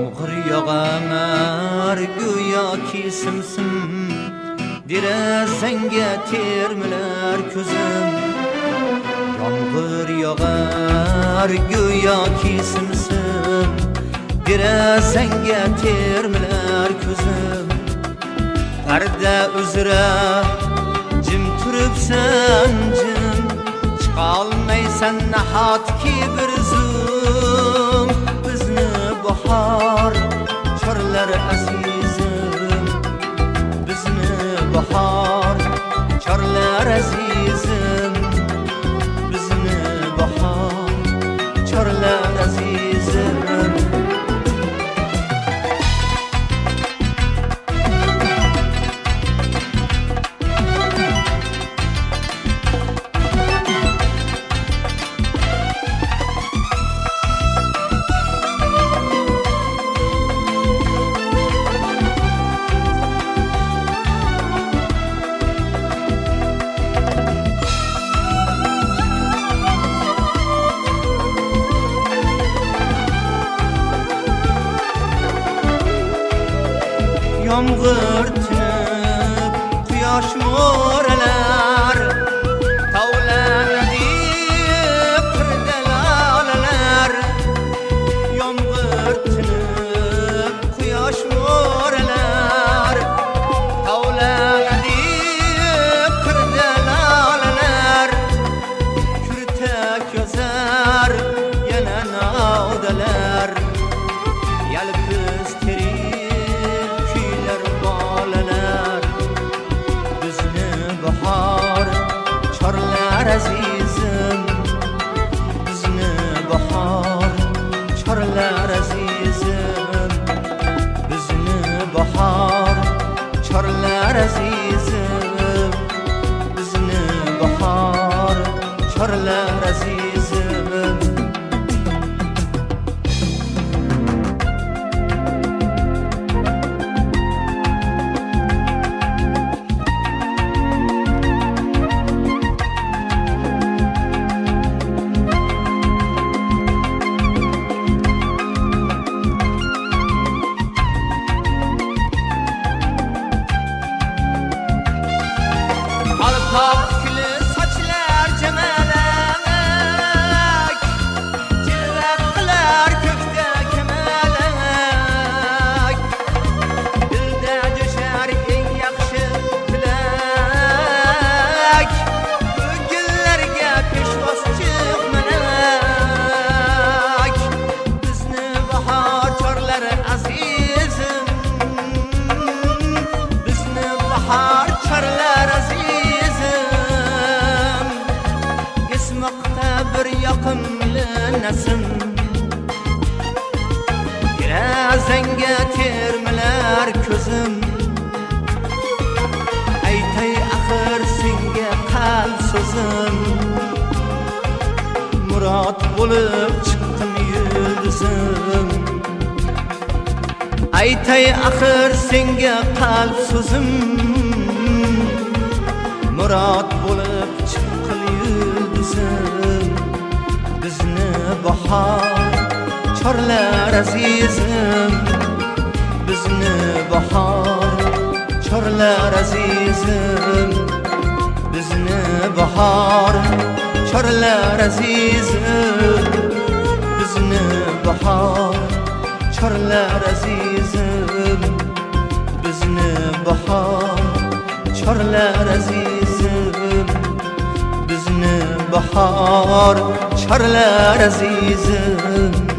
Yomg'ir yog'ar go'yoki simsim, derazangga termilar ko'zim. Yomg'ir yog'ar go'yoki simsim, derazangga termilar ko'zim. Parda uzra jim turibsan jim, chiqolmaysan nahotki bir zum. Bizni bahor chorlar azizim, bizni bahor chorlar azizim, bizni bahor chorlar azizim. Yomg'ir tinib, quyosh mo'ralar, tovlanadi qirdalalar. Yomg'ir tinib, quyosh mo'ralar, tovlanadi qirdalalar. Kurtak yozar yana navdalar, yalpiz chorlar azizim, bizni bahor chorlar azizim, bizni bahor chorlar azizim, bizni bahor chorlar azizim. Alpaklı saçlar cemelek, cilvekler kökte kemelek. Dilde düşer en yakşı tilek, bu güllerge peşvas çıkmelek. Bizni bahar çorlar azizim, bizni bahar çorlar azizim. Bir yoqimli nasim, derazangga termilar ko'zim. Aytay axir senga qalb so'zim, murod bo'lib chiqdim yulduzim. Aytay axir senga qalb so'zim, murod bo'lib chiqdim yulduzim. Bizni bahor chorlar azizim, bizni bahor chorlar azizim, bizni bahor chorlar azizim, bizni bahor chorlar azizim, bizni bahor chorlar azizim, bizni bahor chorlar azizim.